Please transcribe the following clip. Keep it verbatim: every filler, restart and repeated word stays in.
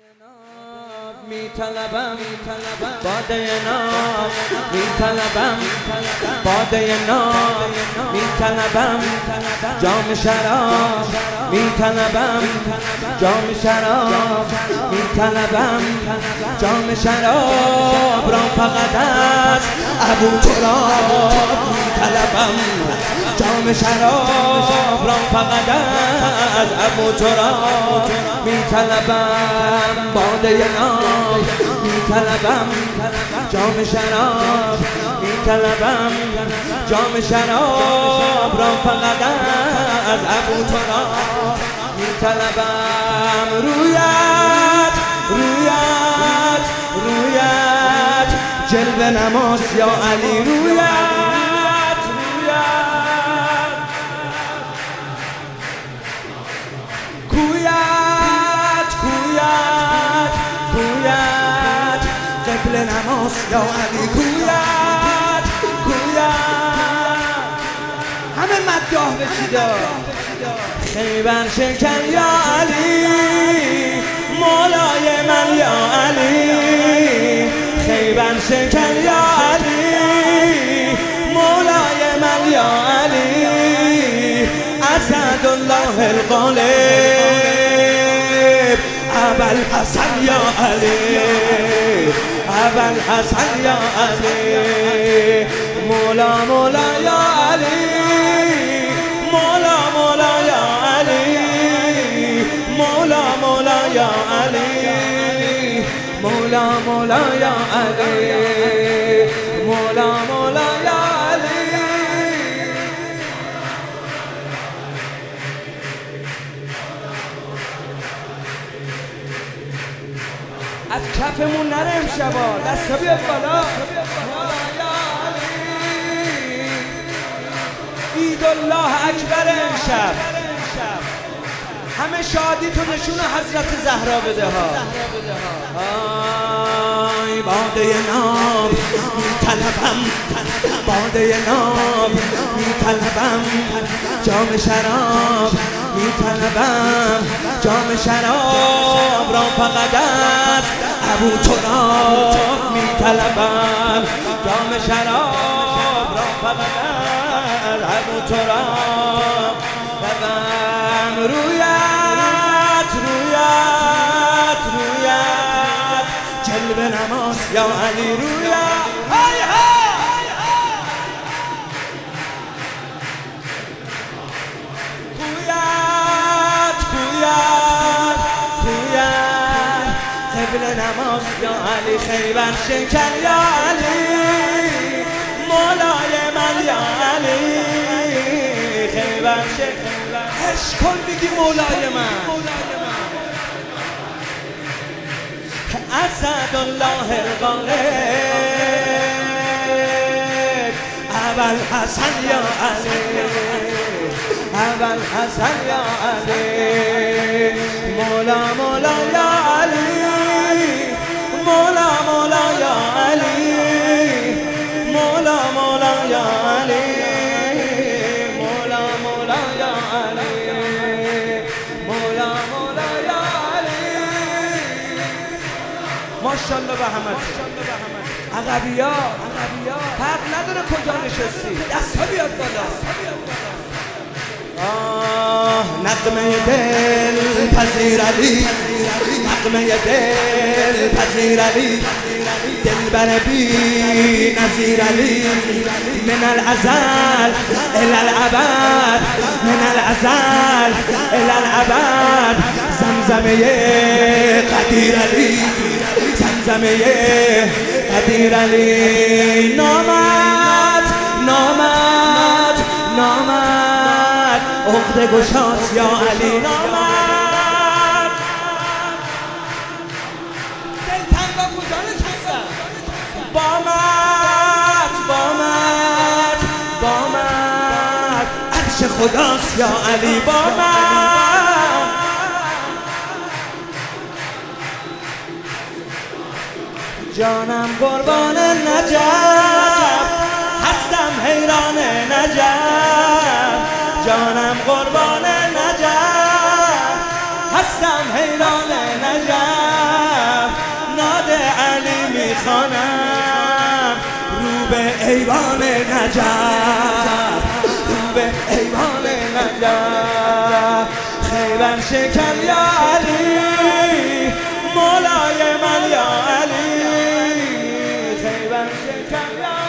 می طلبم باده ناب، می طلبم باده ناب، می طلبم جام شراب، می طلبم جام شراب، می طلبم جام شراب را فقط از ابو تراب، می طلبم جام شراب را فقط از ابو تراب، می طلبم باده ناب، می طلبم جام شراب، می طلبم جام شراب را فقط از ابو تراب، می طلبم رویت رویت رویت جلوه نماز یا علی، رویت قبل نماز یا علی، کویت کویت همه مداح بشیدا خیبر شکن یا علی، مولای من یا علی، خیبر شکن یا علی، مولای من یا علی، اسد الله الغالب ابوالحسن یا علی، ابوالحسن یا علی، مولا مولا یا علی، مولا مولا یا علی، مولا مولا یا علی، مولا مولا یا علی، مولا مولا یا علی. از کفمون نره امشبا، دستا بیاد بالا. عید الله اکبر امشب، همه شادی تو نشون حضرت زهرا بده ها. آی باده ناب می طلبم، باده ناب می طلبم جام شراب، می طلبم جام شراب را فقط از ابو تراب، می طلبم جام شراب را فقط از ابو تراب، ببم رویت رویت رویت جلوه نماز یا علی، رویت های های کویت کویت کویت قبل نماز یا علی، خیبر شکن یا علی، مولای من یا علی، خیبر شکن عشق کن میگی مولای من، اسد الله الغالب ابوالحسن یا علی، ابوالحسن یا علی، مولا مولا یا علی، مولا مولا یا علی، مولا مولا یا علی، مولا مولا یا علی، مولا مولا یا علی. ماشاءالله به همتون عقبیا فرق نداره کجا نشستی، دستا بیاد بالا. آه نغمه دل پذیر علی، نغمه دل پذیر علی، دلبر بی نظیر علی، من الازل الى الابد، من الازل الى الابد، زمزمه قدیر علی، زمزمه قدیر علی، نامت نامت نامت عقده گشاست یا علی، نامت دلتنگا کجا نشستن، بامت بامت بامت عرش خداست یا علی، بامت جانم قربان نجف، هستم حیران نجف، جانم قربان نجف، هستم حیران نجف. میخوانم رو به ایوان نجف، رو به ایوان نجف. خیبر شکن یا علی مولای من یا علی، خیبر شکن یا